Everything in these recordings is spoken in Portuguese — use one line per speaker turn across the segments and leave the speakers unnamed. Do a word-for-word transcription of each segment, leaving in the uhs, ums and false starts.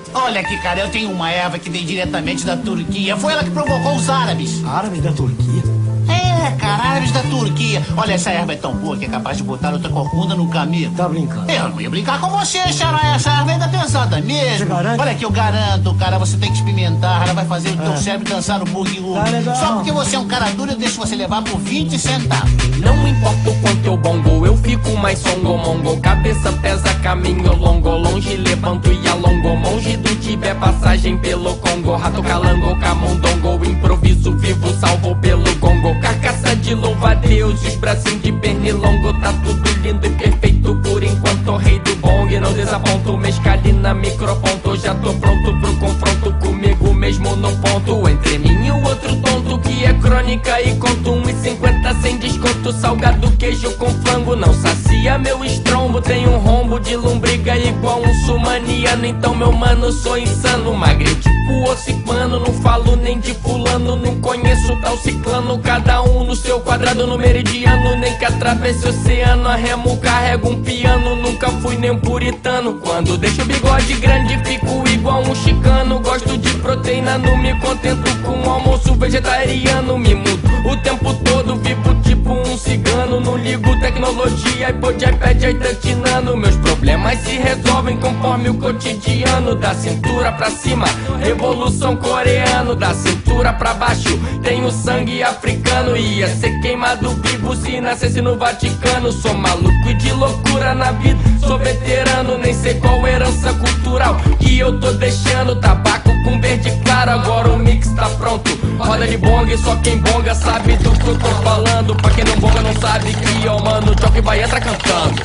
Olha aqui, cara, eu tenho uma erva que vem diretamente da Turquia. Foi ela que provocou os árabes.
Árabes da Turquia?
É, cara, árabes da Turquia. Olha, essa erva é tão boa que é capaz de botar outra corcunda no caminho.
Tá brincando?
Eu não ia brincar com você, Xará. Essa erva ainda pesada mesmo.
Você garante?
Olha que eu garanto, cara, você tem que experimentar. Ela vai fazer o teu
É.
cérebro dançar no boogie-woogie.
Tá legal.
Só porque você é um cara duro, eu deixo você levar por vinte centavos.
Não importa o quanto eu bongo, eu fico mais songo-mongo. Cabeça pesa, caminho longo, longe levanto e alongo. Monge do Tibete, passagem pelo Congo. Rato calango, camundongo, improviso vivo, salvo pelo gongo. Carcaça de louva a Deus, os bracinhos de pernilongo. Tá tudo lindo e perfeito por enquanto, rei do bong. Não desaponto, mescalina, microponto. Já tô pronto pro confronto comigo mesmo no ponto. Entre mim e o outro tonto que é crônica e conto. Um e cinquenta sem desconto, salgado queijo com flango. Não sacia meu estrombo, tem um rombo de lombriga igual um sumaniano. Então meu mano, sou insano, magrinho tipo ossipano. Não falo nem de fulano, não conheço tal ciclano. Cada um no seu quadrado, no meridiano. Nem que atravesse o oceano, a remo carrega um piano. Nunca fui nem um puritano. Quando deixo o bigode grande, fico igual um chicano. Gosto de proteína, não me contento com um almoço vegetariano. Me mudo o tempo todo, vivo tipo um cigano. Não ligo tecnologia, iPod, iPad, itantinano. Meus problemas se resolvem conforme o cotidiano. Da cintura pra cima, revolução coreano. Da cintura pra baixo, tenho sangue africano. Ia ser queimado vivo se nascesse no Vaticano. Sou maluco e de loucura na vida, sou veterano. Nem sei qual herança cultural que eu tô deixando. Tabaco com verde claro, agora o mix tá pronto. Roda de bong, só quem bonga sabe do que eu tô falando. Pra quem não bonga não sabe que ó, mano, o Jockey vai entrar cantando.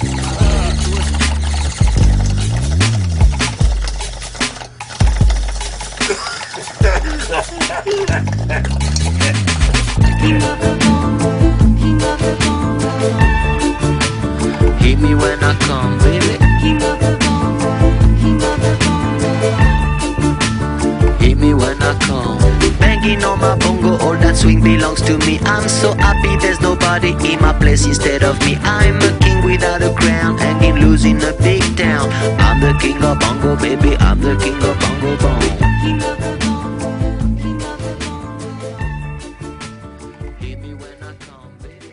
King of the bongo, king of the bongo.
Hit me when I come, baby.
King of the bongo, king of the bongo.
Hit me when I come. Banging on my bongo, all that swing belongs to me. I'm so happy there's nobody in my place instead of me. I'm a king without a crown, hanging loose in a big town. I'm the king of bongo, baby. I'm the king of bongo bongo.
King of the bongo, king of the bongo.
Hit me when I come, baby.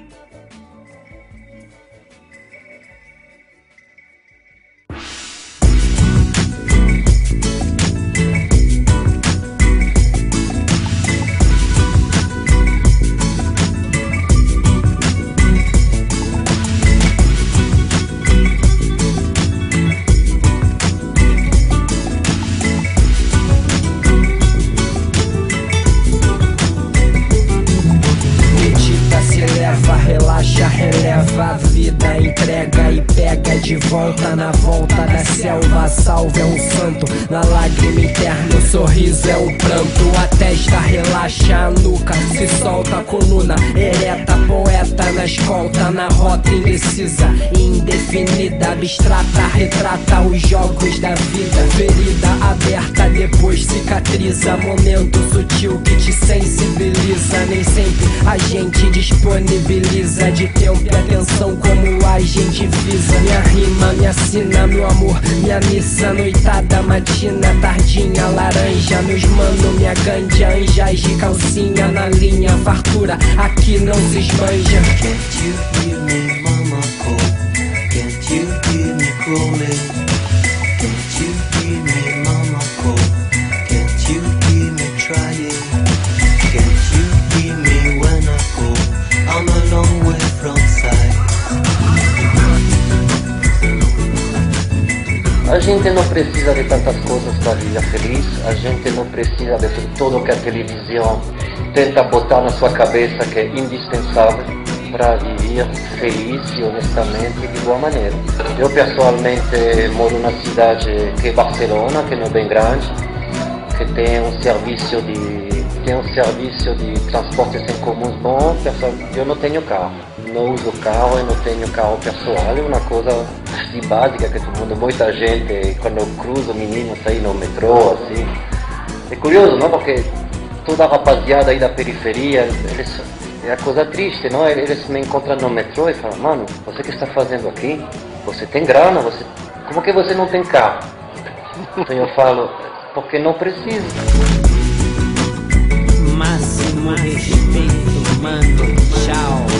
Medita, se leva, relaxa, releva a vida, entrega e pega de volta. Na volta da selva, salve é um santo. Na lágrima interna, o sorriso é o pranto. A testa relaxa, a nuca se solta, a coluna ereta, poeta na escolta. Na rota indecisa, indefinida, abstrata, retrata os jogos da vida. Ferida aberta, depois cicatriza. Momento sutil que te sensibiliza. Nem sempre a gente disponibiliza de tempo e atenção como a gente visa. Minha rima, minha sina, meu amor, minha missa. Noitada, matina, tardinha, laranja. Meus mano, minha ganja, anjas de calcinha na linha. Fartura, aqui não se esbanja.
Can't you hear me, mama call? Can't you hear me calling? Can't you hear me, mama call? Can't you hear me trying? Can't you hear me when I call? I'm a long way from sight. A gente não precisa de tantas coisas para viver feliz. A gente não precisa de tudo que a televisão tenta botar na sua cabeça que é indispensável para viver feliz e honestamente de boa maneira. Eu pessoalmente moro numa cidade que é Barcelona, que não é bem grande, que tem um serviço de tem um serviço de transportes em comuns bom. Eu não tenho carro, não uso carro, eu não tenho carro pessoal. É uma coisa de básica que todo mundo, muita gente, quando eu cruzo meninos aí no metrô, assim. É curioso, não? Porque toda a rapaziada aí da periferia, eles, é a coisa triste, não? Eles me encontram no metrô e falam: mano, você que está fazendo aqui? Você tem grana? Você... Como que você não tem carro? Então eu falo, porque não preciso.
Máximo respeito, mano. Tchau.